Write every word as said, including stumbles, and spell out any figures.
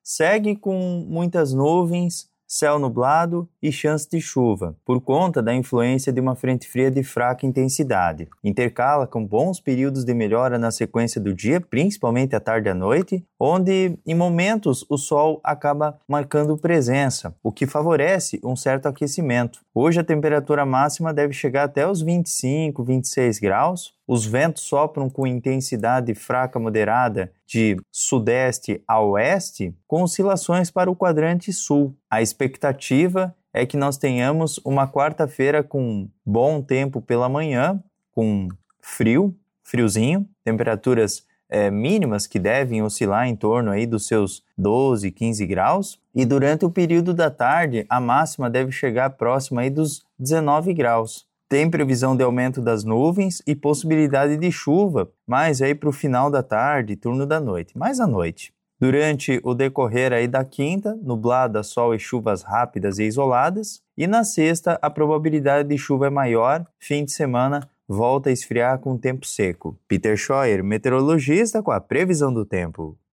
segue com muitas nuvens, céu nublado e chance de chuva, por conta da influência de uma frente fria de fraca intensidade. Intercala com bons períodos de melhora na sequência do dia, principalmente à tarde e à noite, onde, em momentos, o sol acaba marcando presença, o que favorece um certo aquecimento. Hoje a temperatura máxima deve chegar até os vinte e cinco, vinte e seis graus. Os ventos sopram com intensidade fraca moderada de sudeste a oeste, com oscilações para o quadrante sul. A expectativa é que nós tenhamos uma quarta-feira com bom tempo pela manhã, com frio, friozinho, temperaturas é, mínimas que devem oscilar em torno aí dos seus doze, quinze graus. E durante o período da tarde, a máxima deve chegar próxima aí dos dezenove graus. Tem previsão de aumento das nuvens e possibilidade de chuva, mas aí para o final da tarde, turno da noite, mais à noite. Durante o decorrer aí da quinta, nublada, sol e chuvas rápidas e isoladas. E na sexta, a probabilidade de chuva é maior, fim de semana volta a esfriar com tempo seco. Peter Scheuer, meteorologista, com a previsão do tempo.